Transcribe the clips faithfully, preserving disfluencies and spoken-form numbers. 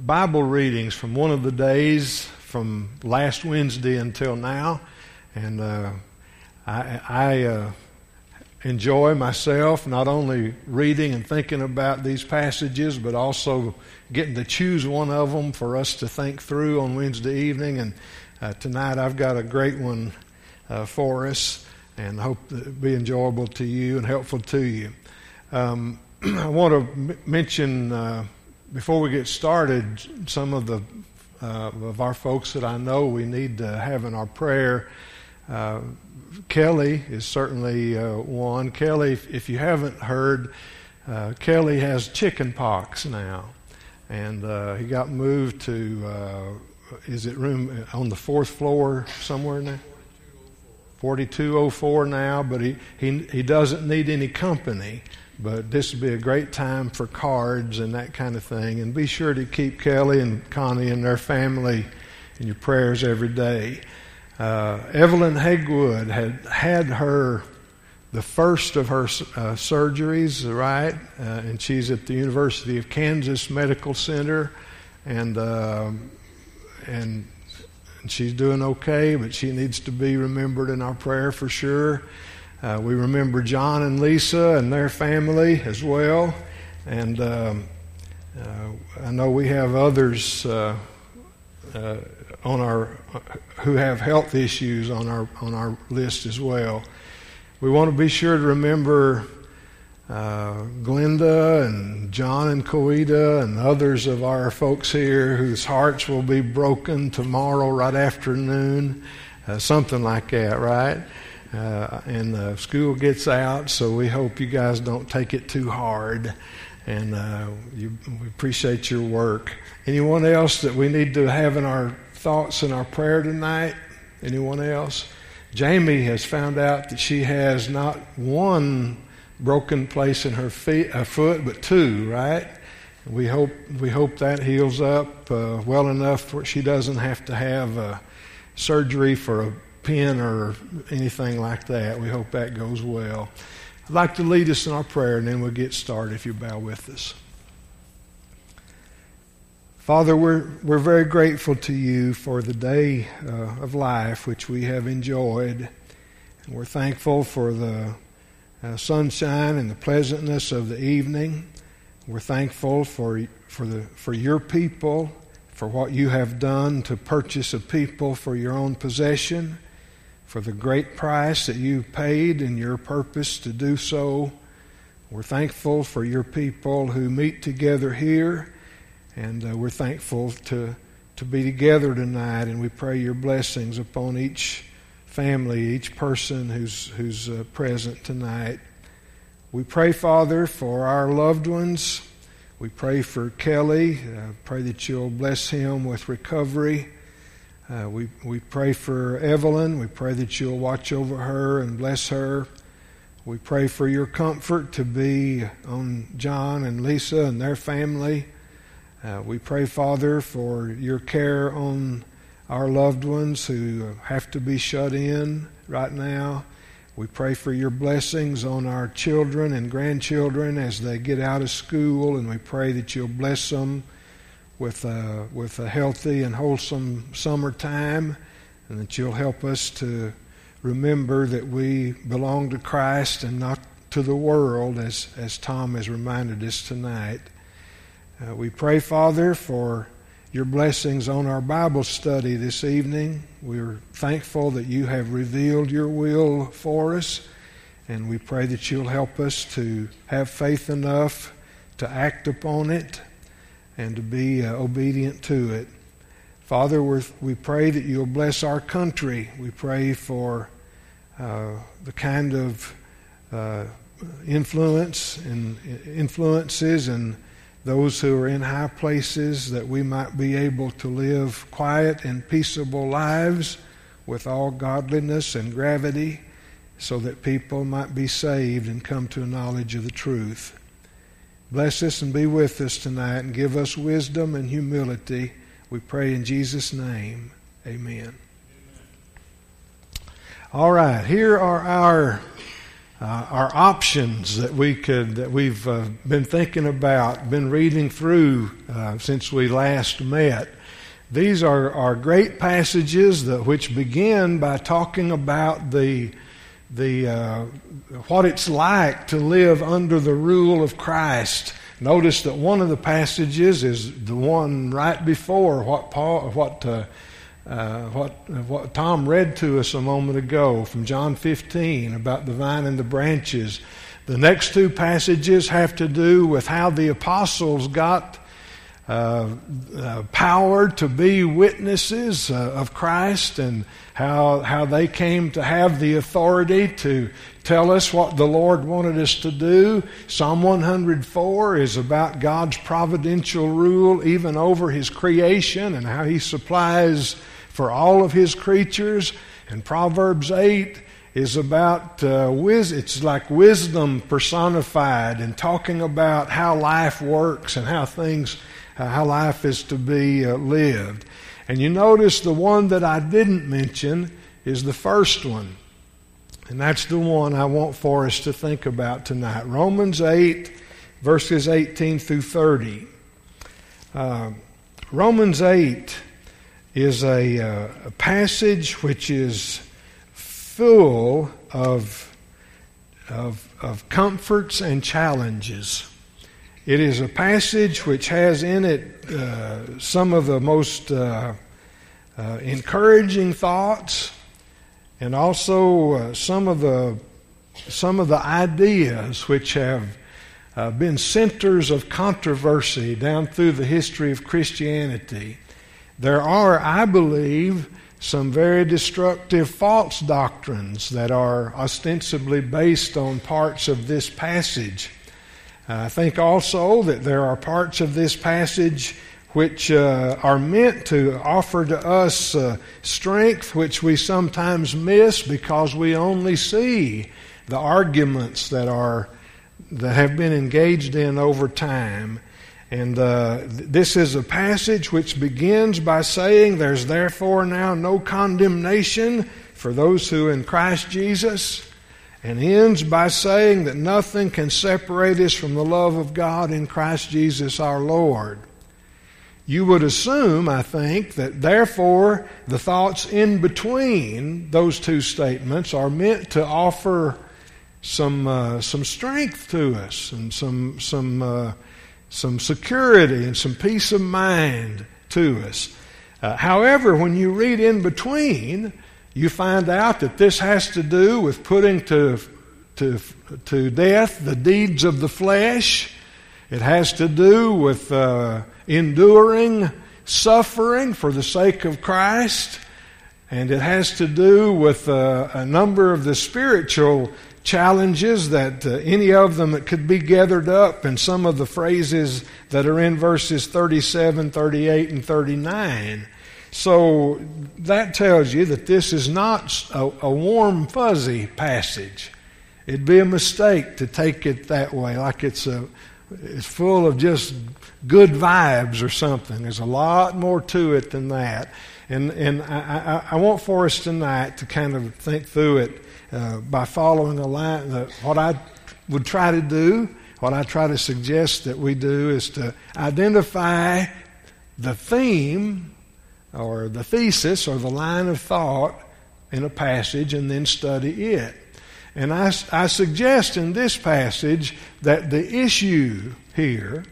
Bible readings from one of the days from last Wednesday until now. And uh, I, I uh, enjoy myself not only reading and thinking about these passages, but also getting to choose one of them for us to think through on Wednesday evening. And uh, tonight I've got a great one uh, for us, and I hope it'll be enjoyable to you and helpful to you. Um, I want to m- mention, uh, before we get started, some of the uh, of our folks that I know we need to have in our prayer. Uh, Kelly is certainly uh, one. Kelly, if, if you haven't heard, uh, Kelly has chicken pox now, and uh, he got moved to, uh, is it room on the fourth floor somewhere now? forty-two oh four now, but he, he, he doesn't need any company. But this would be a great time for cards and that kind of thing. And be sure to keep Kelly and Connie and their family in your prayers every day. Uh, Evelyn Hegwood had had her, the first of her uh, surgeries, right? Uh, and she's at the University of Kansas Medical Center. And, uh, and she's doing okay, but she needs to be remembered in our prayer for sure. Uh, we remember John and Lisa and their family as well. And um, uh, I know we have others uh, uh, on our who have health issues on our on our list as well. We want to be sure to remember uh, Glenda and John and Coida and others of our folks here whose hearts will be broken tomorrow right after noon, uh, something like that, right? Uh, and uh, school gets out, so we hope you guys don't take it too hard. And uh, you, we appreciate your work. Anyone else that we need to have in our thoughts in our prayer tonight? Anyone else? Jamie has found out that she has not one broken place in her feet, uh, foot, but two, right? We hope we hope that heals up uh, well enough where she doesn't have to have uh, surgery for a pin or anything like that. We hope that goes well. I'd like to lead us in our prayer, and then we'll get started if you bow with us. Father, we're we're very grateful to you for the day uh, of life which we have enjoyed. And we're thankful for the uh, sunshine and the pleasantness of the evening. We're thankful for for the for your people, for what you have done to purchase a people for your own possession, for the great price that you paid and your purpose to do so. We're thankful for your people who meet together here, and uh, we're thankful to, to be together tonight, and we pray your blessings upon each family, each person who's, who's uh, present tonight. We pray, Father, for our loved ones. We pray for Kelly. Uh, pray that you'll bless him with recovery. Uh, we we pray for Evelyn. We pray that you'll watch over her and bless her. We pray for your comfort to be on John and Lisa and their family. Uh, we pray, Father, for your care on our loved ones who have to be shut in right now. We pray for your blessings on our children and grandchildren as they get out of school, and we pray that you'll bless them with a, with a healthy and wholesome summertime, and that you'll help us to remember that we belong to Christ and not to the world, as, as Tom has reminded us tonight. Uh, we pray, Father, for your blessings on our Bible study this evening. We're thankful that you have revealed your will for us, and we pray that you'll help us to have faith enough to act upon it and to be uh, obedient to it. Father, we're, we pray that you'll bless our country. We pray for uh, the kind of uh, influence and influences and those who are in high places, that we might be able to live quiet and peaceable lives with all godliness and gravity, so that people might be saved and come to a knowledge of the truth. Bless us and be with us tonight, and give us wisdom and humility. We pray in Jesus' name. Amen. Amen. All right, here are our uh, our options that we could that we've uh, been thinking about, been reading through uh, since we last met. These are, are great passages that which begin by talking about the the uh, what it's like to live under the rule of Christ. Notice that one of the passages is the one right before what Paul, what uh, uh, what what Tom read to us a moment ago from John fifteen about the vine and the branches. The next two passages have to do with how the apostles got uh, uh, power to be witnesses uh, of Christ, and how how they came to have the authority to tell us what the Lord wanted us to do. Psalm one hundred four is about God's providential rule even over His creation and how He supplies for all of His creatures. And Proverbs eight is about uh, wis- it's like wisdom personified, and talking about how life works and how things, uh, how life is to be uh, lived. And you notice the one that I didn't mention is the first one. And that's the one I want for us to think about tonight. Romans eight, verses eighteen through thirty. Uh, Romans eight is a, uh, a passage which is full of, of, of comforts and challenges. It is a passage which has in it uh, some of the most uh, uh, encouraging thoughts, and also uh, some of the some of the ideas which have uh, been centers of controversy down through the history of Christianity. There are, I believe, some very destructive false doctrines that are ostensibly based on parts of this passage. I think also that there are parts of this passage which uh, are meant to offer to us uh, strength which we sometimes miss because we only see the arguments that are that have been engaged in over time. And uh, this is a passage which begins by saying, "There's therefore now no condemnation for those who are in Christ Jesus," and ends by saying that nothing can separate us from the love of God in Christ Jesus our Lord. You would assume, I think, that therefore the thoughts in between those two statements are meant to offer some uh, some strength to us, and some some uh, some security and some peace of mind to us. Uh, however, when you read in between, you find out that this has to do with putting to to to death the deeds of the flesh. It has to do with uh, enduring suffering for the sake of Christ. And it has to do with uh, a number of the spiritual challenges that uh, any of them that could be gathered up in some of the phrases that are in verses thirty-seven, thirty-eight, and thirty-nine. So that tells you that this is not a, a warm, fuzzy passage. It'd be a mistake to take it that way, like it's a it's full of just good vibes or something. There's a lot more to it than that. And and I, I, I want for us tonight to kind of think through it uh, by following a line. Uh, what I would try to do, what I try to suggest that we do, is to identify the theme or the thesis or the line of thought in a passage and then study it. And I, I suggest in this passage that the issue here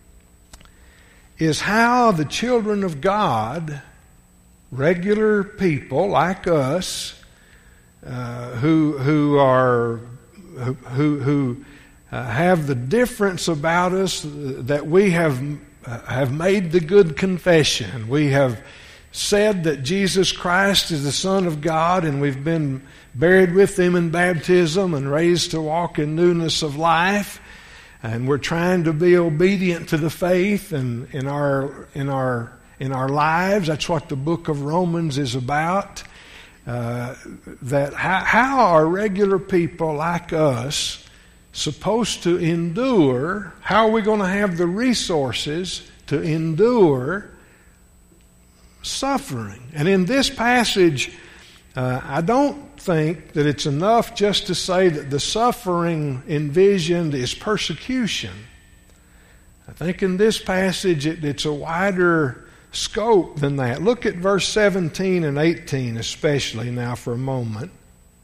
is how the children of God, regular people like us, uh, who who are who who uh, have the difference about us that we have uh, have made the good confession. We have said that Jesus Christ is the Son of God, and we've been buried with Him in baptism and raised to walk in newness of life. And we're trying to be obedient to the faith and in our in our in our lives. That's what the book of Romans is about. Uh, that how, how are regular people like us supposed to endure? How are we going to have the resources to endure suffering? And in this passage, uh, I don't think that it's enough just to say that the suffering envisioned is persecution. I think in this passage it, it's a wider scope than that. Look at verse seventeen and eighteen especially now for a moment.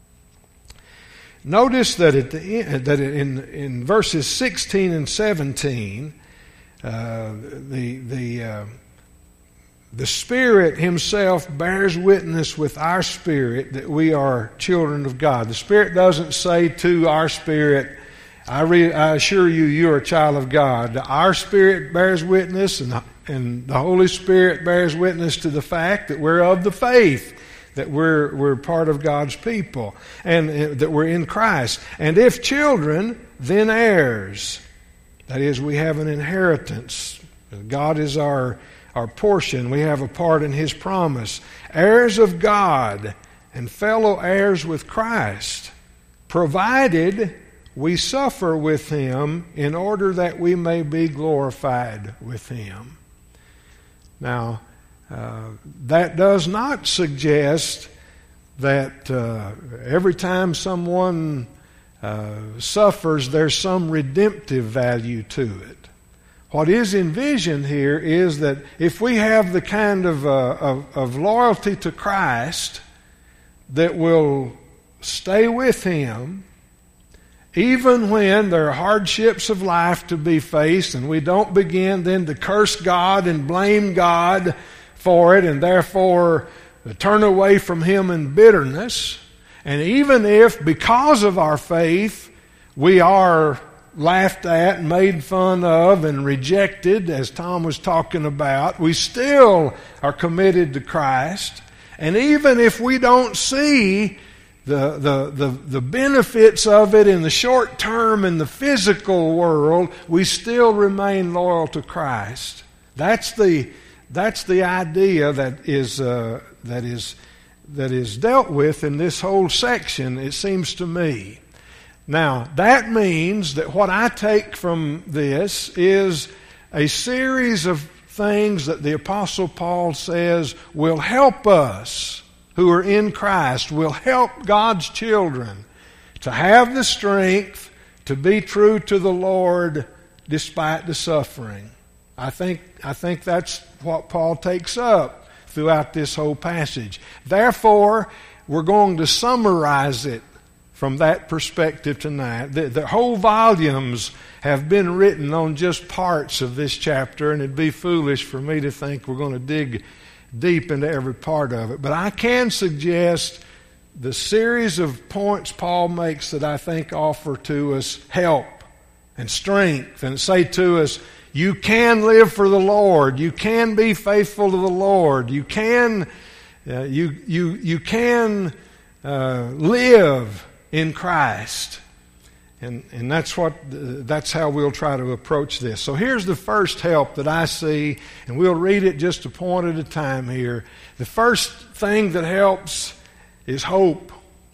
Notice that at the end, that in in verses sixteen and seventeen, uh, the the uh, the Spirit Himself bears witness with our spirit that we are children of God. The Spirit doesn't say to our spirit, I, re, I assure you, you are a child of God. Our spirit bears witness, and, and the Holy Spirit bears witness to the fact that we're of the faith, that we're, we're part of God's people, and uh, that we're in Christ. And if children, then heirs. That is, we have an inheritance. God is our, our portion. We have a part in His promise. Heirs of God and fellow heirs with Christ, provided we suffer with Him in order that we may be glorified with Him. Now, uh, that does not suggest that uh, every time someone uh, suffers, there's some redemptive value to it. What is envisioned here is that if we have the kind of, uh, of, of loyalty to Christ that will stay with Him, even when there are hardships of life to be faced, and we don't begin then to curse God and blame God for it, and therefore turn away from Him in bitterness. And even if, because of our faith, we are laughed at and made fun of and rejected, as Tom was talking about, we still are committed to Christ. And even if we don't see The, the, the, the benefits of it in the short term in the physical world, we still remain loyal to Christ. That's the, that's the idea that is, uh, that is, that is dealt with in this whole section, it seems to me. Now, that means that what I take from this is a series of things that the Apostle Paul says will help us who are in Christ, will help God's children to have the strength to be true to the Lord despite the suffering. I think, I think that's what Paul takes up throughout this whole passage. Therefore, we're going to summarize it from that perspective tonight. The, the whole volumes have been written on just parts of this chapter, and it'd be foolish for me to think we're going to dig deep into every part of it. But I can suggest the series of points Paul makes that I think offer to us help and strength and say to us, you can live for the Lord. You can be faithful to the Lord. You can, uh, you, you, you can uh, live in Christ. And, and that's what, that's how we'll try to approach this. So here's the first help that I see, and we'll read it just a point at a time here. The first thing that helps is hope.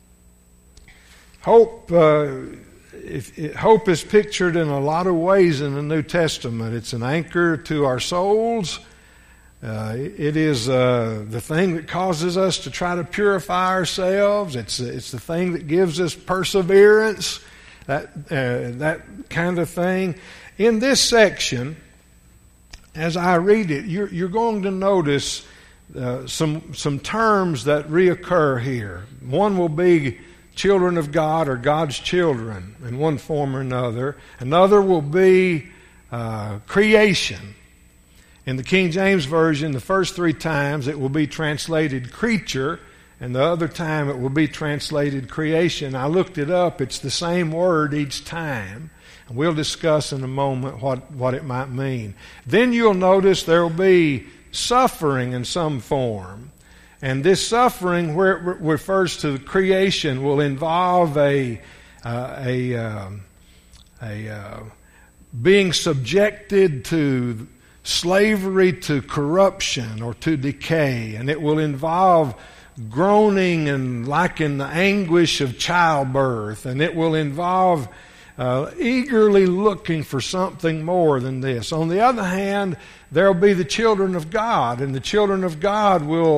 Hope, uh, if, it, hope is pictured in a lot of ways in the New Testament. It's an anchor to our souls. Uh, it is uh, the thing that causes us to try to purify ourselves. It's, it's the thing that gives us perseverance. That uh, that kind of thing. In this section, as I read it, you're, you're going to notice uh, some some terms that reoccur here. One will be children of God or God's children in one form or another. Another will be uh, creation. In the King James Version, the first three times it will be translated creature, and the other time it will be translated creation. I looked it up. It's the same word each time. And we'll discuss in a moment what, what it might mean. Then you'll notice there will be suffering in some form. And this suffering, where it re- refers to creation, will involve a, uh, a, uh, a uh, being subjected to slavery to corruption or to decay. And it will involve groaning and like in the anguish of childbirth, and it will involve uh, eagerly looking for something more than this. On the other hand, there will be the children of God, and the children of God will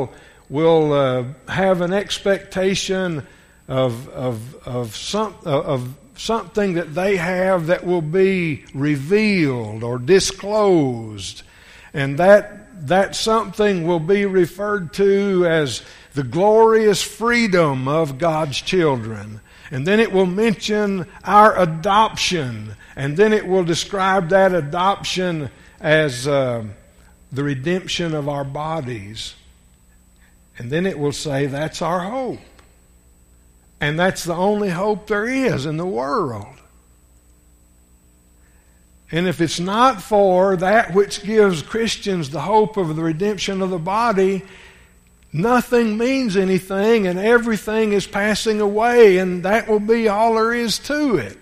will uh, have an expectation of of of some of something that they have that will be revealed or disclosed, and that that something will be referred to as the glorious freedom of God's children. And then it will mention our adoption, and then it will describe that adoption as uh, the redemption of our bodies. And then it will say that's our hope. And that's the only hope there is in the world. And if it's not for that which gives Christians the hope of the redemption of the body, nothing means anything, and everything is passing away, and that will be all there is to it.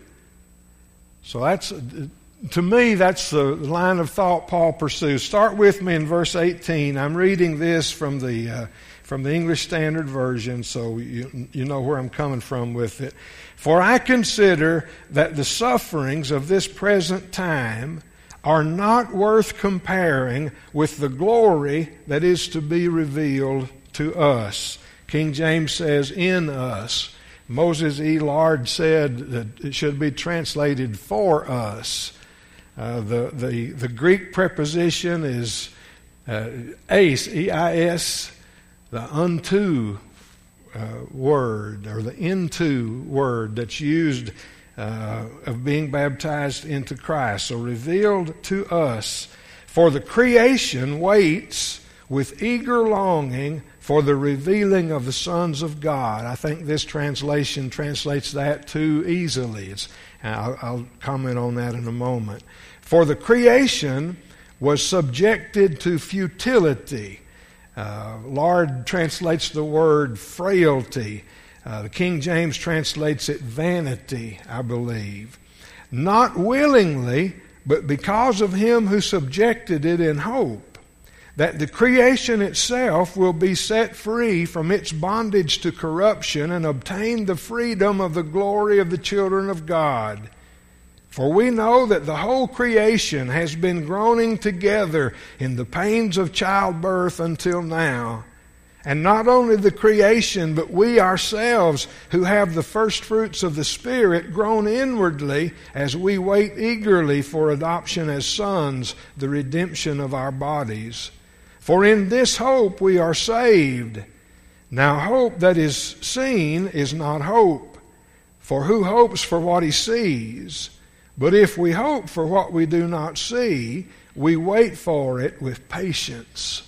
So that's, to me, that's the line of thought Paul pursues. Start with me in verse eighteen. I'm reading this from the uh, from the English Standard Version, so you, you know where I'm coming from with it. For I consider that the sufferings of this present time are not worth comparing with the glory that is to be revealed to us. King James says, in us. Moses E. Lard said that it should be translated for us. Uh, the, the, the Greek preposition is uh, eis, E I S, the unto uh, word, or the into word that's used uh, of being baptized into Christ. So revealed to us. For the creation waits with eager longing for the revealing of the sons of God. I think this translation translates that too easily. It's, I'll, I'll comment on that in a moment. For the creation was subjected to futility. Uh, Lard translates the word frailty. Uh, the King James translates it vanity, I believe. Not willingly, but because of him who subjected it in hope, that the creation itself will be set free from its bondage to corruption and obtain the freedom of the glory of the children of God. For we know that the whole creation has been groaning together in the pains of childbirth until now. And not only the creation, but we ourselves who have the first fruits of the Spirit groan inwardly as we wait eagerly for adoption as sons, the redemption of our bodies. For in this hope we are saved. Now hope that is seen is not hope. For who hopes for what he sees? But if we hope for what we do not see, we wait for it with patience.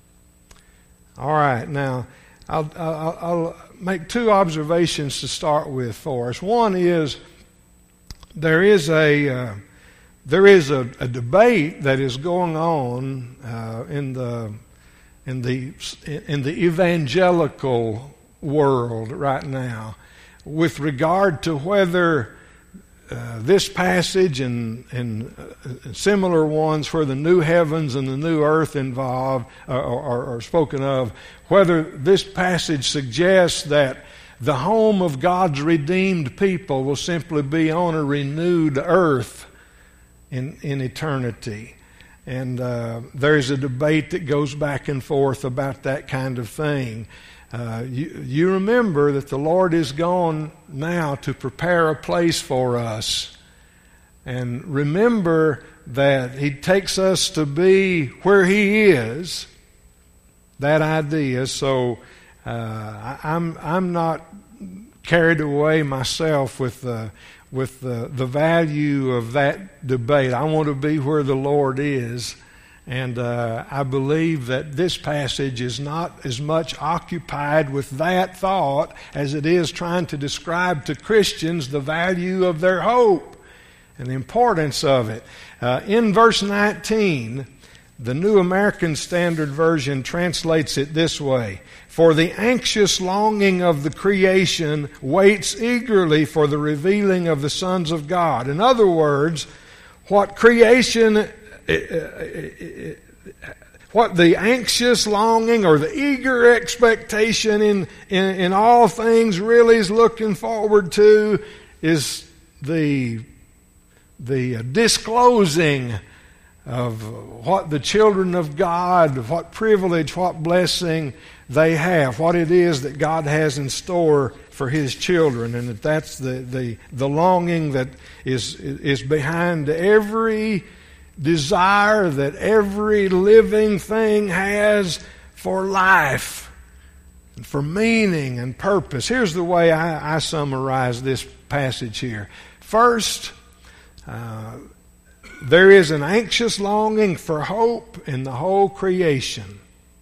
All right, now I'll, I'll, I'll make two observations to start with for us. One is there is a uh, there is a, a debate that is going on uh, in the in the in the evangelical world right now with regard to whether Uh, this passage and, and uh, similar ones where the new heavens and the new earth involved uh, are, are spoken of, whether this passage suggests that the home of God's redeemed people will simply be on a renewed earth in, in eternity. And uh, there's a debate that goes back and forth about that kind of thing. Uh, you, you remember that the Lord is gone now to prepare a place for us. And remember that He takes us to be where He is. That idea. So uh, I, I'm I'm not carried away myself with the with the, the value of that debate. I want to be where the Lord is. And uh, I believe that this passage is not as much occupied with that thought as it is trying to describe to Christians the value of their hope and the importance of it. Uh, in verse nineteen, the New American Standard Version translates it this way: For the anxious longing of the creation waits eagerly for the revealing of the sons of God. In other words, what creation... what the anxious longing or the eager expectation in, in, in all things really is looking forward to is the, the disclosing of what the children of God, what privilege, what blessing they have, what it is that God has in store for His children, and that that's the, the, the longing that is, is behind every desire that every living thing has for life, and for meaning and purpose. Here's the way I, I summarize this passage here. First, uh, there is an anxious longing for hope in the whole creation.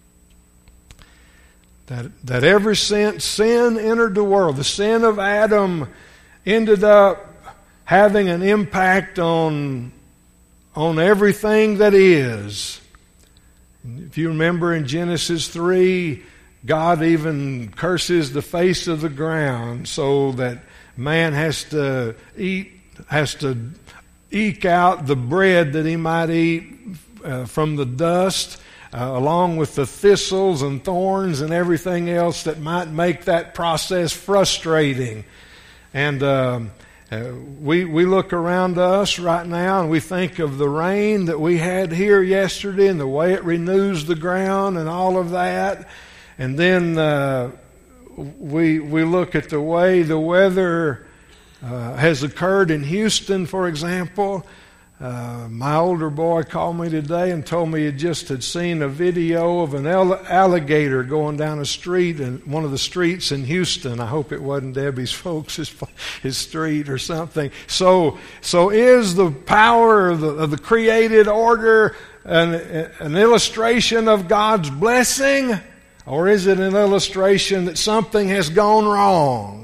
That, that ever since sin entered the world, the sin of Adam ended up having an impact on, on everything that is. If you remember in Genesis three, God even curses the face of the ground so that man has to eat, has to eke out the bread that he might eat uh, from the dust, uh, along with the thistles and thorns and everything else that might make that process frustrating. And uh, uh, we we look around us right now and we think of the rain that we had here yesterday and the way it renews the ground and all of that. And then uh, we we look at the way the weather Uh, has occurred in Houston, for example. Uh, my older boy called me today and told me he just had seen a video of an alligator going down a street, in one of the streets in Houston. I hope it wasn't Debbie's folks' his, his street or something. So, so is the power of the, of the created order an, an illustration of God's blessing, or is it an illustration that something has gone wrong?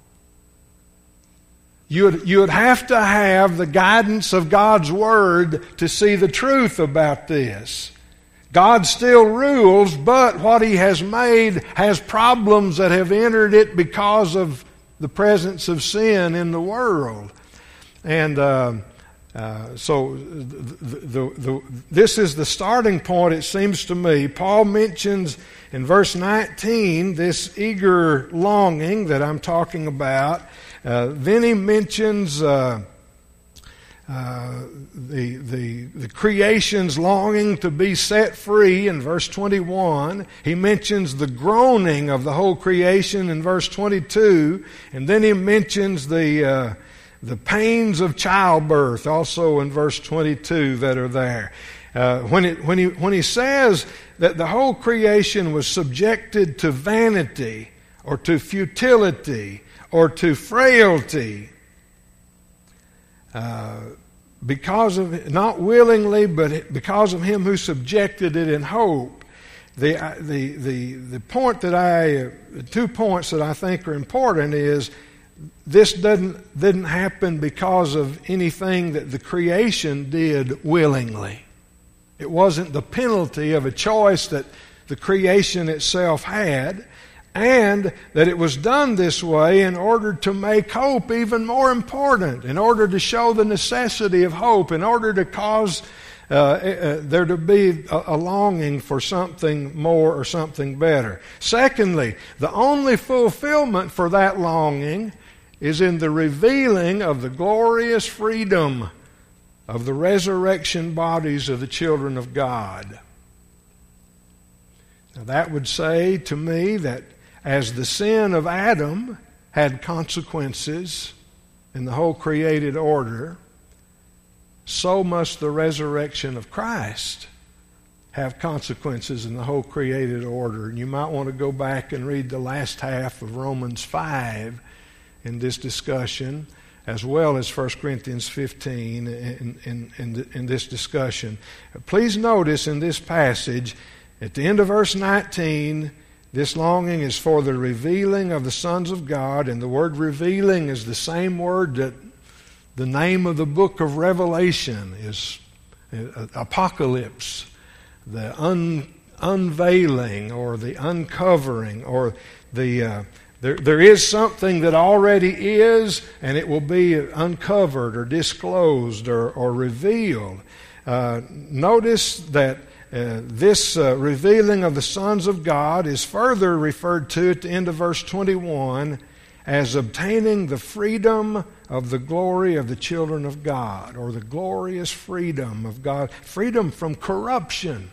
You would, you would have to have the guidance of God's Word to see the truth about this. God still rules, but what He has made has problems that have entered it because of the presence of sin in the world. And uh, uh, so the, the, the, this is the starting point, it seems to me. Paul mentions in verse nineteen this eager longing that I'm talking about. Uh, then he mentions uh, uh, the, the, the creation's longing to be set free in verse twenty-one. He mentions the groaning of the whole creation in verse twenty-two. And then he mentions the, uh, the pains of childbirth also in verse twenty-two that are there. Uh, when, it, when, he, when he says that the whole creation was subjected to vanity or to futility or to frailty, uh, because of, not willingly, but because of Him who subjected it in hope. The, the, the, the point that I, the two points that I think are important is this doesn't, didn't happen because of anything that the creation did willingly. It wasn't the penalty of a choice that the creation itself had, and that it was done this way in order to make hope even more important, in order to show the necessity of hope, in order to cause uh, uh, there to be a, a longing for something more or something better. Secondly, the only fulfillment for that longing is in the revealing of the glorious freedom of the resurrection bodies of the children of God. Now that would say to me that as the sin of Adam had consequences in the whole created order, so must the resurrection of Christ have consequences in the whole created order. And you might want to go back and read the last half of Romans five in this discussion, as well as First Corinthians fifteen in, in, in, in this discussion. Please notice in this passage, at the end of verse nineteen, this longing is for the revealing of the sons of God, and the word revealing is the same word that the name of the book of Revelation is, apocalypse, the un, unveiling or the uncovering, or the uh, there, there is something that already is, and it will be uncovered or disclosed or, or revealed. Uh, notice that Uh, this uh, revealing of the sons of God is further referred to at the end of verse twenty-one as obtaining the freedom of the glory of the children of God, or the glorious freedom of God, freedom from corruption.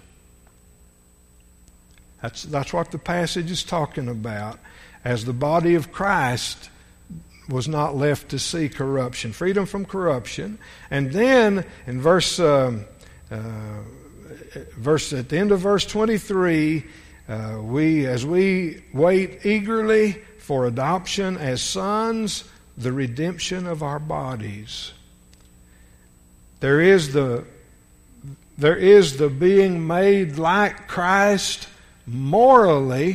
That's, that's what the passage is talking about, as the body of Christ was not left to see corruption. Freedom from corruption. And then in verse, um, uh, verse at the end of verse twenty-three, uh, we as we wait eagerly for adoption as sons, the redemption of our bodies. There is the there is the being made like Christ morally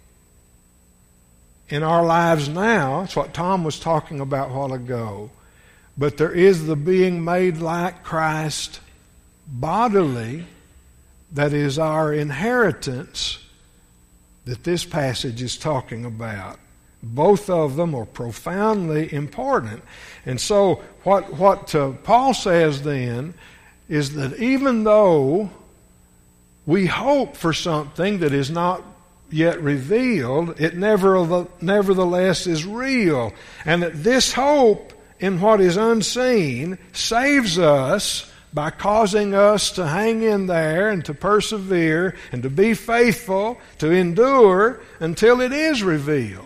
in our lives now. That's what Tom was talking about a while ago. But there is the being made like Christ bodily, that is our inheritance, that this passage is talking about. Both of them are profoundly important. And so what, what uh, Paul says then is that even though we hope for something that is not yet revealed, it never, nevertheless is real. And that this hope in what is unseen saves us by causing us to hang in there and to persevere and to be faithful, to endure until it is revealed.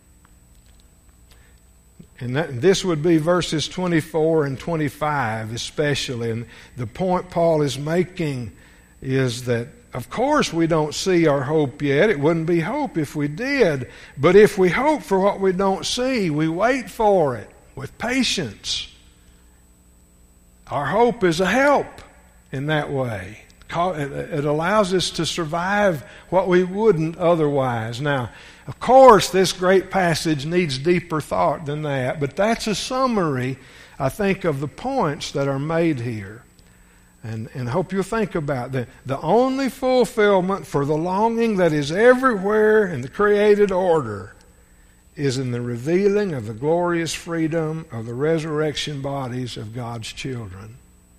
And that, this would be verses twenty-four and twenty-five especially. And the point Paul is making is that, of course, we don't see our hope yet. It wouldn't be hope if we did. But if we hope for what we don't see, we wait for it with patience. Our hope is a help in that way. It allows us to survive what we wouldn't otherwise. Now, of course, this great passage needs deeper thought than that, but that's a summary, I think, of the points that are made here. And, and I hope you'll think about that. The only fulfillment for the longing that is everywhere in the created order is in the revealing of the glorious freedom of the resurrection bodies of God's children.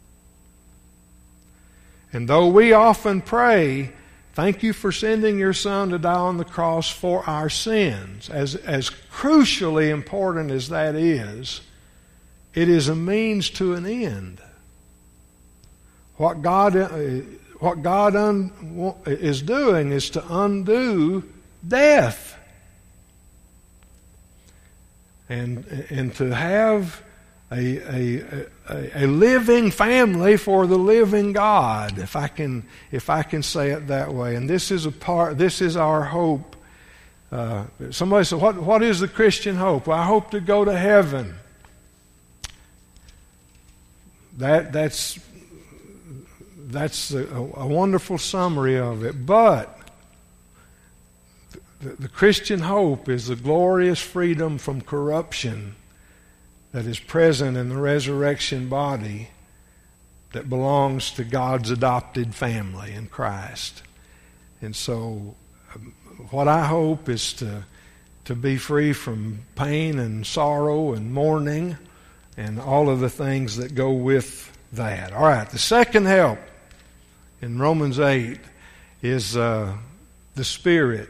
And though we often pray, thank you for sending your Son to die on the cross for our sins, as, as crucially important as that is, it is a means to an end. What God, what God un, is doing is to undo death. And, and to have a, a, a, a living family for the living God, if I can, if I can say it that way. And this is a part, this is our hope. Uh, somebody said, what, what is the Christian hope? Well, I hope to go to heaven. That, that's... That's a, a wonderful summary of it. But the, the Christian hope is the glorious freedom from corruption that is present in the resurrection body that belongs to God's adopted family in Christ. And so um, what I hope is to, to be free from pain and sorrow and mourning and all of the things that go with that. All right, the second help in Romans eight is uh, the Spirit.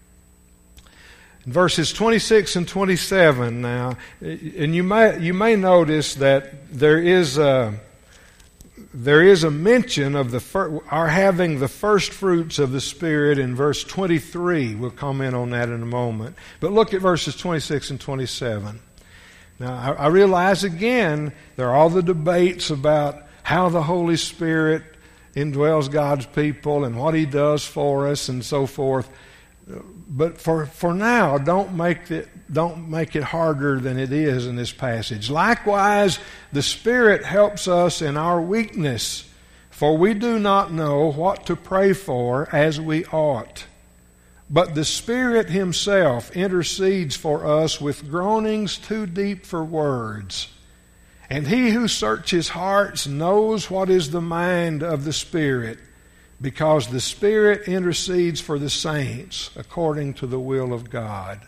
In verses twenty-six and twenty-seven now, and you may you may notice that there is a, there is a mention of the fir- our having the first fruits of the Spirit in verse twenty-three. We'll comment on that in a moment. But look at verses twenty-six and twenty-seven. Now, I, I realize again there are all the debates about how the Holy Spirit indwells God's people and what He does for us and so forth. But for, for now, don't make it don't make it harder than it is in this passage. Likewise, the Spirit helps us in our weakness, for we do not know what to pray for as we ought. But the Spirit Himself intercedes for us with groanings too deep for words. And He who searches hearts knows what is the mind of the Spirit, because the Spirit intercedes for the saints according to the will of God.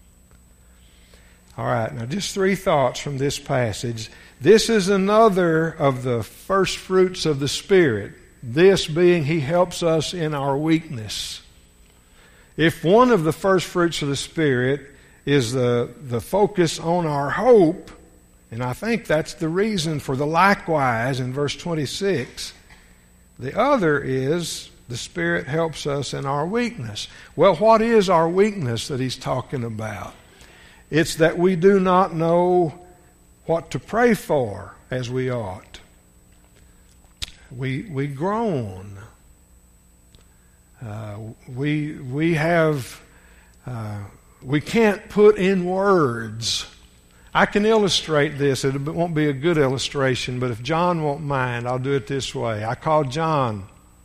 All right, now just three thoughts from this passage. This is another of the first fruits of the Spirit, this being He helps us in our weakness. If one of the first fruits of the Spirit is the, the focus on our hope, And I think that's the reason for the likewise in verse twenty-six. The other is the Spirit helps us in our weakness. Well, what is our weakness that he's talking about? It's that we do not know what to pray for as we ought. We we groan. Uh, we we have uh, we can't put in words. I can illustrate this. It won't be a good illustration, but if John won't mind, I'll do it this way. I called John.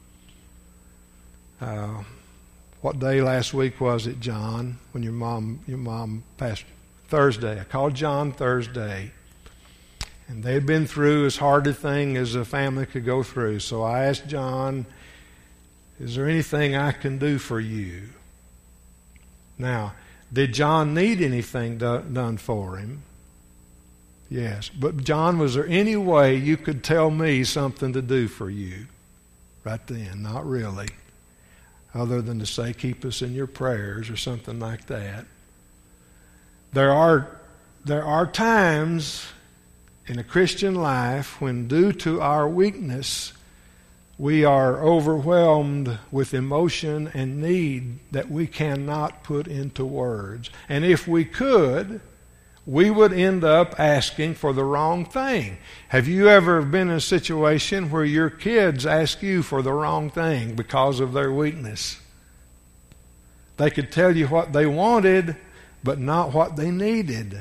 Uh, what day last week was it, John? When your mom your mom passed? Thursday. I called John Thursday. And they had been through as hard a thing as a family could go through. So I asked John, is there anything I can do for you? Now, did John need anything do, done for him? Yes. But John, was there any way you could tell me something to do for you? Right then, not really. Other than to say, keep us in your prayers or something like that. There are, there are times in a Christian life when, due to our weakness, we are overwhelmed with emotion and need that we cannot put into words. And if we could, we would end up asking for the wrong thing. Have you ever been in a situation where your kids ask you for the wrong thing because of their weakness? They could tell you what they wanted, but not what they needed.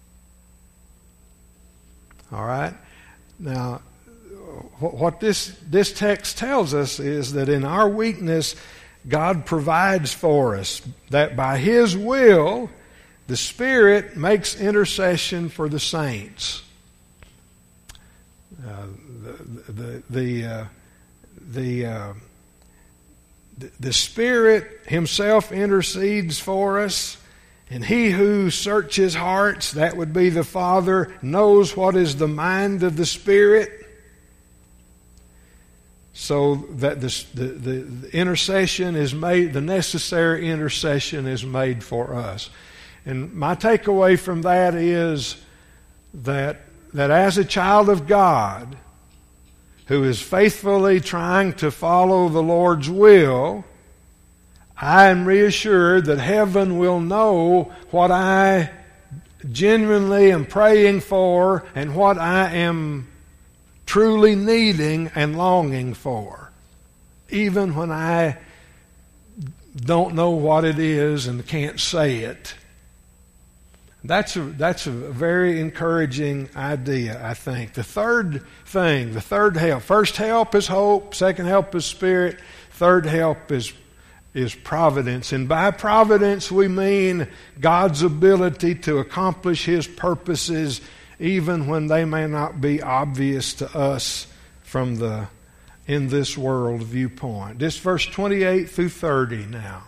All right? Now, what this, this text tells us is that in our weakness, God provides for us, that by His will, the Spirit makes intercession for the saints. Uh, the the the uh, the, uh, the the Spirit Himself intercedes for us. And He who searches hearts, that would be the Father, knows what is the mind of the Spirit. So that the, the, the intercession is made, the necessary intercession is made for us. And my takeaway from that is that, that as a child of God who is faithfully trying to follow the Lord's will, I am reassured that heaven will know what I genuinely am praying for and what I am truly needing and longing for, even when I don't know what it is and can't say it. That's a, that's a very encouraging idea, I think. The third thing, the third help. First help is hope. Second help is Spirit. Third help is is providence. And by providence we mean God's ability to accomplish His purposes even when they may not be obvious to us from the in this world viewpoint. This verse twenty-eight through thirty now.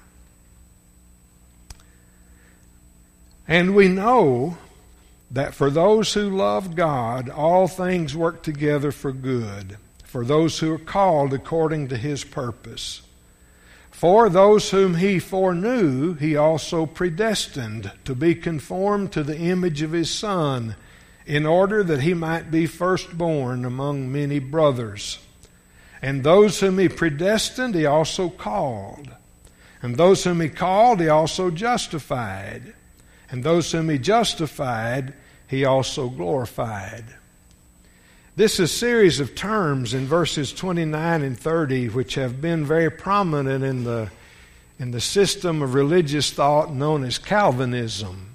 And we know that for those who love God, all things work together for good, for those who are called according to His purpose. For those whom He foreknew, He also predestined to be conformed to the image of His Son, in order that He might be firstborn among many brothers. And those whom He predestined, He also called. And those whom He called, He also justified. And those whom He justified, He also glorified. This is a series of terms in verses twenty-nine and thirty which have been very prominent in the, in the system of religious thought known as Calvinism.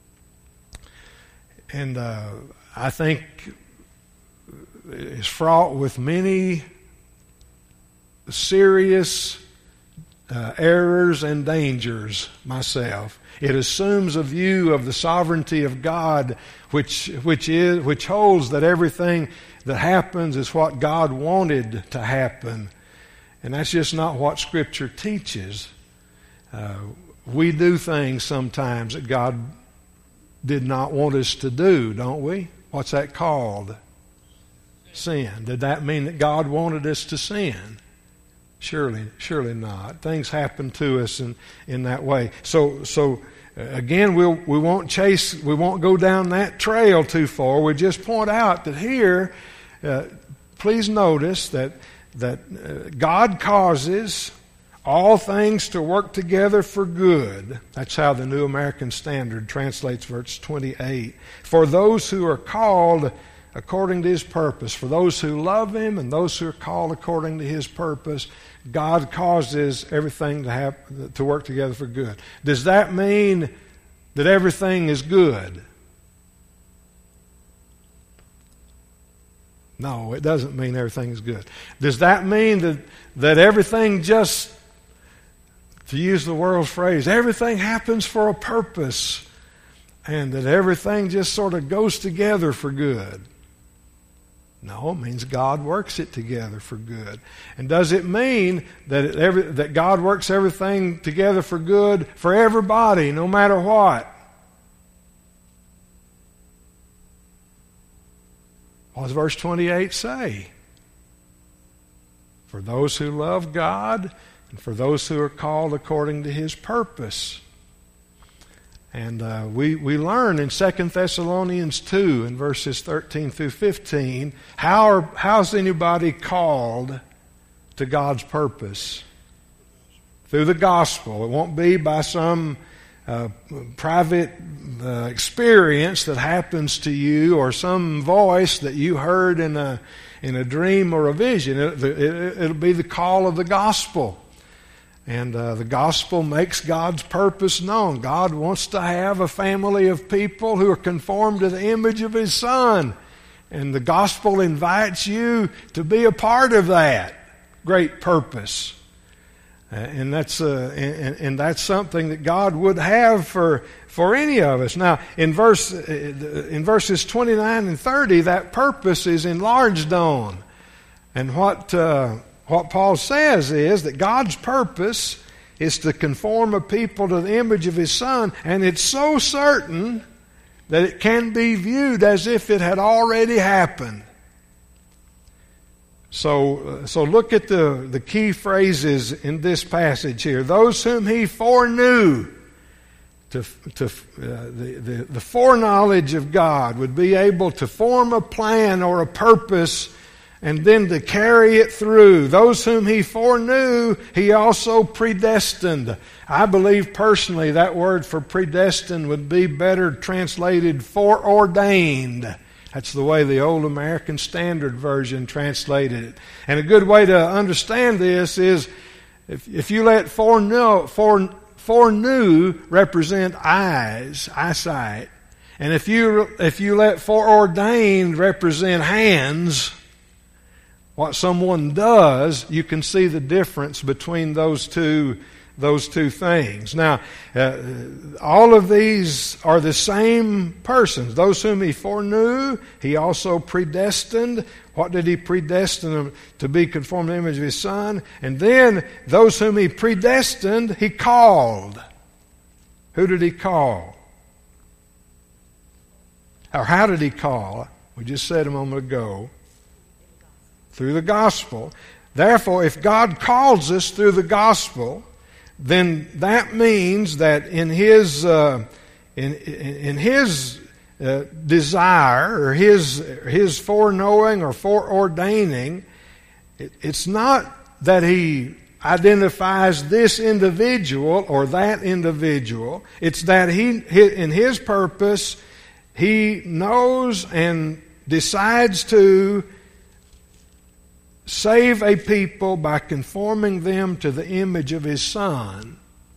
And uh, I think is fraught with many serious uh, errors and dangers myself. It assumes a view of the sovereignty of God which which is which holds that everything that happens is what God wanted to happen. And that's just not what Scripture teaches. Uh, we do things sometimes that God did not want us to do, don't we? What's that called? Sin. Did that mean that God wanted us to sin? Surely, surely not. Things happen to us in, in that way. So, so uh, again, we'll, we won't chase, we won't go down that trail too far. We just point out that here, uh, please notice that that uh, God causes all things to work together for good. That's how the New American Standard translates verse twenty-eight. For those who are called according to His purpose, for those who love Him and those who are called according to His purpose, God causes everything to have to work together for good. Does that mean that everything is good? No, it doesn't mean everything is good. Does that mean that, that everything just, to use the world's phrase, everything happens for a purpose and that everything just sort of goes together for good? No, it means God works it together for good. And does it mean that it every, that God works everything together for good for everybody, no matter what? What does verse twenty-eight say? For those who love God and for those who are called according to His purpose. And uh, we, we learn in Second Thessalonians two in verses thirteen through fifteen, how are, how's anybody called to God's purpose? Through the gospel. It won't be by some uh, private uh, experience that happens to you or some voice that you heard in a, in a dream or a vision. It, it, it'll be the call of the gospel. And uh, the gospel makes God's purpose known. God wants to have a family of people who are conformed to the image of His Son. And the gospel invites you to be a part of that great purpose. Uh, and that's uh, and, and that's something that God would have for for any of us. Now, in verse in verses twenty-nine and thirty, that purpose is enlarged on. And what uh, What Paul says is that God's purpose is to conform a people to the image of His Son, and it's so certain that it can be viewed as if it had already happened. So, so look at the, the key phrases in this passage here. Those whom He foreknew, to, to, uh, the, the, the foreknowledge of God would be able to form a plan or a purpose and then to carry it through. Those whom He foreknew, He also predestined. I believe personally that word for predestined would be better translated foreordained. That's the way the Old American Standard Version translated it. And a good way to understand this is if, if you let foreknow, fore, foreknew represent eyes, eyesight, and if you, if you let foreordained represent hands, what someone does, you can see the difference between those two, those two things. Now, uh, all of these are the same persons. Those whom He foreknew, He also predestined. What did He predestine them to be conformed to the image of His Son? And then those whom He predestined, He called. Who did He call? Or how did He call? We just said a moment ago. Through the gospel. Therefore, if God calls us through the gospel, then that means that in His uh, in, in, in His uh, desire or His His foreknowing or foreordaining, it, it's not that He identifies this individual or that individual. It's that He in His purpose He knows and decides to save a people by conforming them to the image of His Son.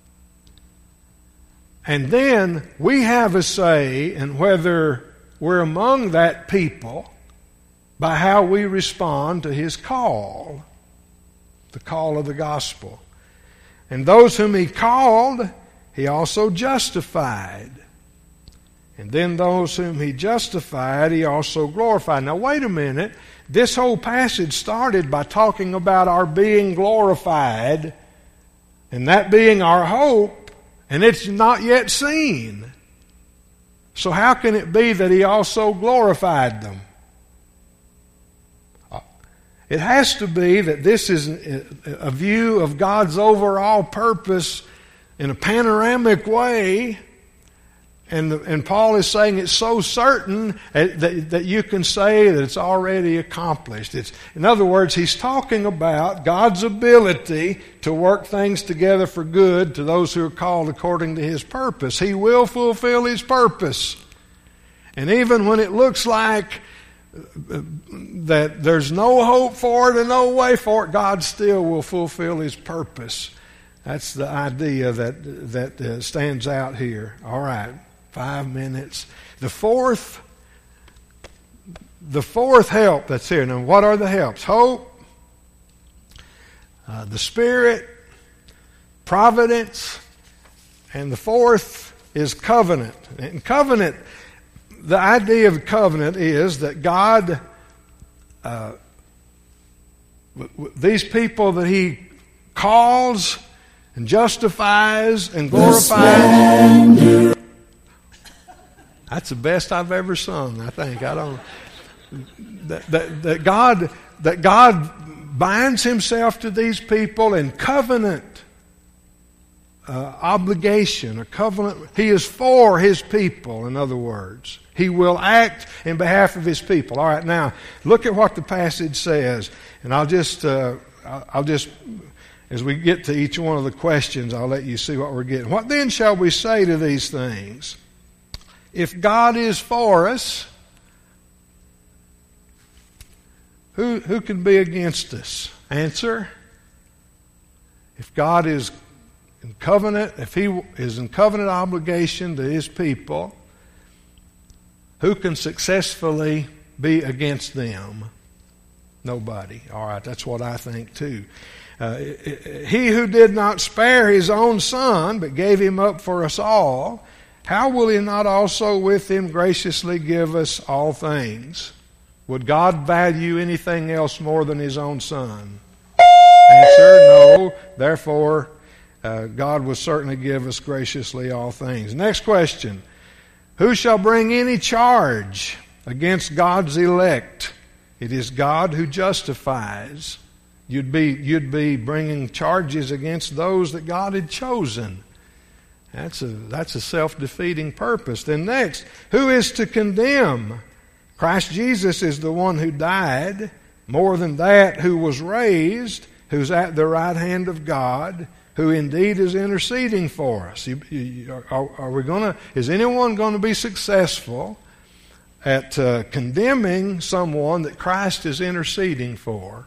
And then we have a say in whether we're among that people by how we respond to His call, the call of the gospel. And those whom He called, He also justified. And then those whom He justified, He also glorified. Now wait a minute. This whole passage started by talking about our being glorified, and that being our hope, and it's not yet seen. So how can it be that He also glorified them? It has to be that this is a view of God's overall purpose in a panoramic way. And, the, and Paul is saying it's so certain that, that you can say that it's already accomplished. It's, in other words, he's talking about God's ability to work things together for good to those who are called according to His purpose. He will fulfill His purpose. And even when it looks like that there's no hope for it and no way for it, God still will fulfill His purpose. That's the idea that, that uh, stands out here. All right. Five minutes. The fourth, the fourth help that's here. Now, what are the helps? Hope, uh, the Spirit, providence, and the fourth is covenant. And covenant, the idea of covenant is that God, uh, these people that He calls and justifies and glorifies. That's the best I've ever sung, I think. I don't that, that, that God that God binds Himself to these people in covenant uh, obligation, a covenant. He is for His people, in other words. He will act in behalf of His people. All right, now look at what the passage says, and I'll just uh, I'll just as we get to each one of the questions, I'll let you see what we're getting. What then shall we say to these things? If God is for us, who, who can be against us? Answer. If God is in covenant, if He is in covenant obligation to His people, who can successfully be against them? Nobody. All right, that's what I think too. Uh, he who did not spare His own Son, but gave Him up for us all, how will He not also with Him graciously give us all things? Would God value anything else more than His own Son? Answer, no. Therefore, uh, God will certainly give us graciously all things. Next question. Who shall bring any charge against God's elect? It is God who justifies. You'd be, you'd be bringing charges against those that God had chosen. That's a, that's a self-defeating purpose. Then next, who is to condemn? Christ Jesus is the one who died. More than that, who was raised, who's at the right hand of God, who indeed is interceding for us. You, you, are, are we going to? Is anyone going to be successful at uh, condemning someone that Christ is interceding for?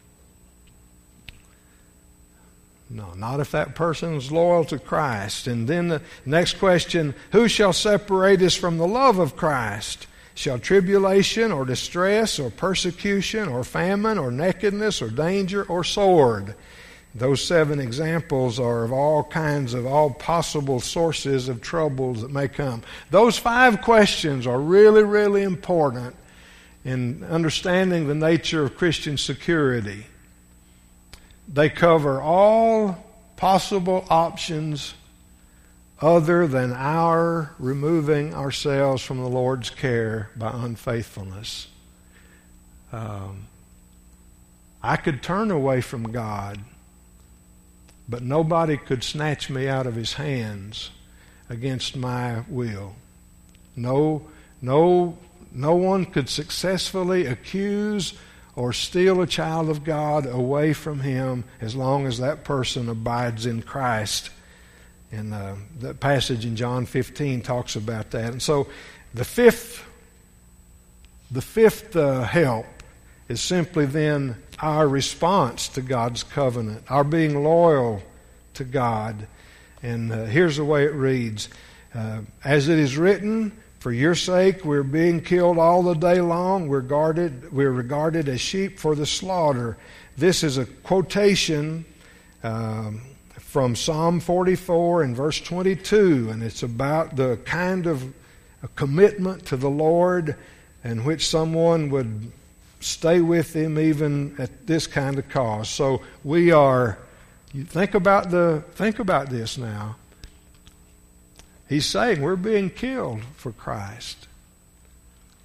No, not if that person is loyal to Christ. And then the next question, who shall separate us from the love of Christ? Shall tribulation or distress or persecution or famine or nakedness or danger or sword? Those seven examples are of all kinds of, all possible sources of troubles that may come. Those five questions are really, really important in understanding the nature of Christian security. They cover all possible options other than our removing ourselves from the Lord's care by unfaithfulness. Um, I could turn away from God, but nobody could snatch me out of His hands against my will. No, no, no one could successfully accuse or steal a child of God away from Him as long as that person abides in Christ. And uh, that passage in John fifteen talks about that. And so the fifth, the fifth uh, help is simply then our response to God's covenant, our being loyal to God. And uh, here's the way it reads. Uh, as it is written, for your sake we're being killed all the day long. We're guarded, we're regarded as sheep for the slaughter. This is a quotation um, from Psalm forty-four and verse twenty-two, and it's about the kind of a commitment to the Lord in which someone would stay with Him even at this kind of cost. So we are, you think about the think about this now. He's saying we're being killed for Christ.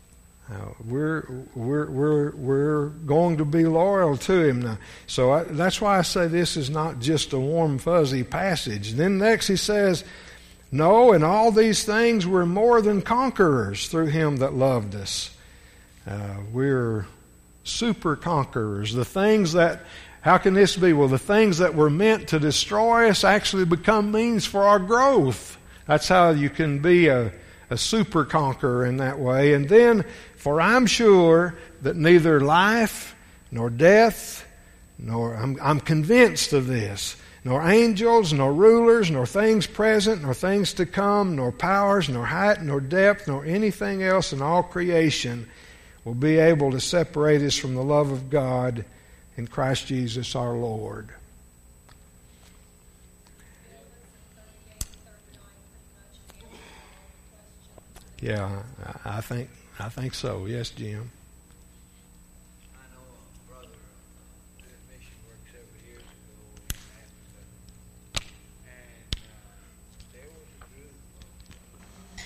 Uh, we're we're we're we're going to be loyal to Him now. So I, that's why I say this is not just a warm fuzzy passage. And then next he says, "No, in all these things we're more than conquerors through Him that loved us." Uh, we're super conquerors. The things that how can this be? Well, the things that were meant to destroy us actually become means for our growth. That's how you can be a a super conqueror in that way. And then, for I'm sure that neither life nor death, nor I'm, I'm convinced of this, nor angels, nor rulers, nor things present, nor things to come, nor powers, nor height, nor depth, nor anything else in all creation will be able to separate us from the love of God in Christ Jesus our Lord. Yeah, I think I think so. Yes, Jim. I know a brother uh, did mission work several years ago in Africa, and uh, there was a group of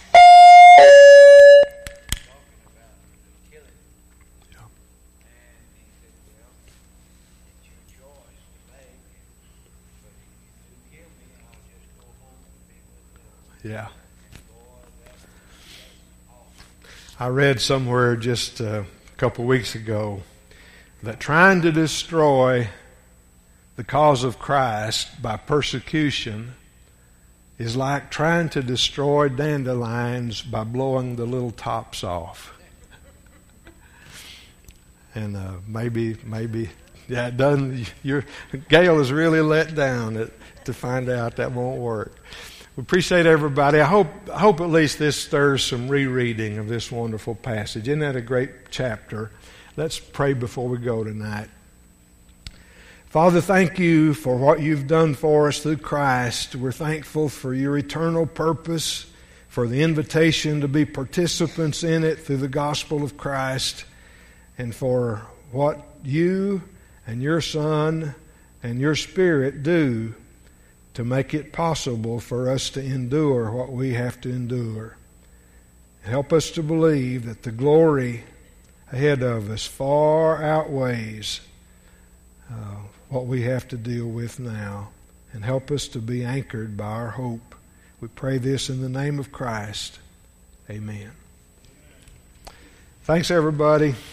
talking about the killing. Yeah. And he said, "Well, it's your choice to make, but if you kill me, I'll just go home and be with them." Yeah. And boy, that, that's awful. I read somewhere just a couple weeks ago that trying to destroy the cause of Christ by persecution is like trying to destroy dandelions by blowing the little tops off. And uh, maybe, maybe, yeah, it doesn't. Your Gail is really let down at, to find out that won't work. We appreciate everybody. I hope, I hope at least this stirs some rereading of this wonderful passage. Isn't that a great chapter? Let's pray before we go tonight. Father, thank you for what you've done for us through Christ. We're thankful for your eternal purpose, for the invitation to be participants in it through the gospel of Christ, and for what you and your Son and your Spirit do to make it possible for us to endure what we have to endure. Help us to believe that the glory ahead of us far outweighs uh, what we have to deal with now. And help us to be anchored by our hope. We pray this in the name of Christ. Amen. Thanks, everybody.